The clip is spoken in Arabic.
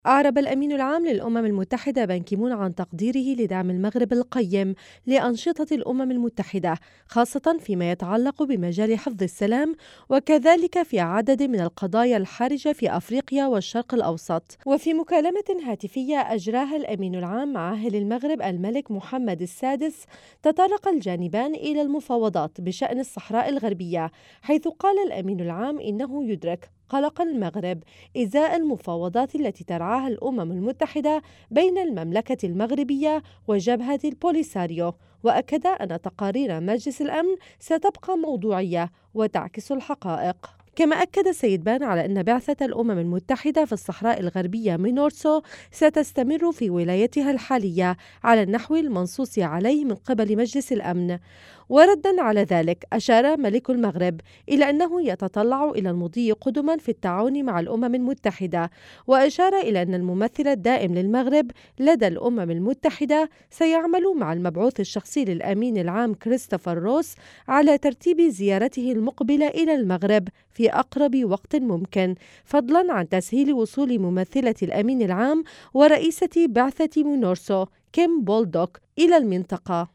أعرب الأمين العام للأمم المتحدة بان كي مون عن تقديره لدعم المغرب القيم لأنشطة الأمم المتحدة، خاصة فيما يتعلق بمجال حفظ السلام، وكذلك في عدد من القضايا الحرجة في أفريقيا والشرق الأوسط. وفي مكالمة هاتفية أجراها الأمين العام مع أهل المغرب الملك محمد السادس، تطرق الجانبان إلى المفاوضات بشأن الصحراء الغربية، حيث قال الأمين العام إنه يدرك قلق المغرب إزاء المفاوضات التي ترعاها الأمم المتحدة بين المملكة المغربية وجبهة البوليساريو، وأكد أن تقارير مجلس الأمن ستبقى موضوعية وتعكس الحقائق. كما أكد سيد بان على أن بعثة الأمم المتحدة في الصحراء الغربية مينورسو ستستمر في ولايتها الحالية على النحو المنصوص عليه من قبل مجلس الأمن. وردا على ذلك، أشار ملك المغرب إلى أنه يتطلع إلى المضي قدما في التعاون مع الأمم المتحدة، وأشار إلى أن الممثل الدائم للمغرب لدى الأمم المتحدة سيعمل مع المبعوث الشخصي للأمين العام كريستوفر روس على ترتيب زيارته المقبلة إلى المغرب في أقرب وقت ممكن، فضلا عن تسهيل وصول ممثلة الأمين العام ورئيسة بعثة مونورسو كيم بولدوك إلى المنطقة.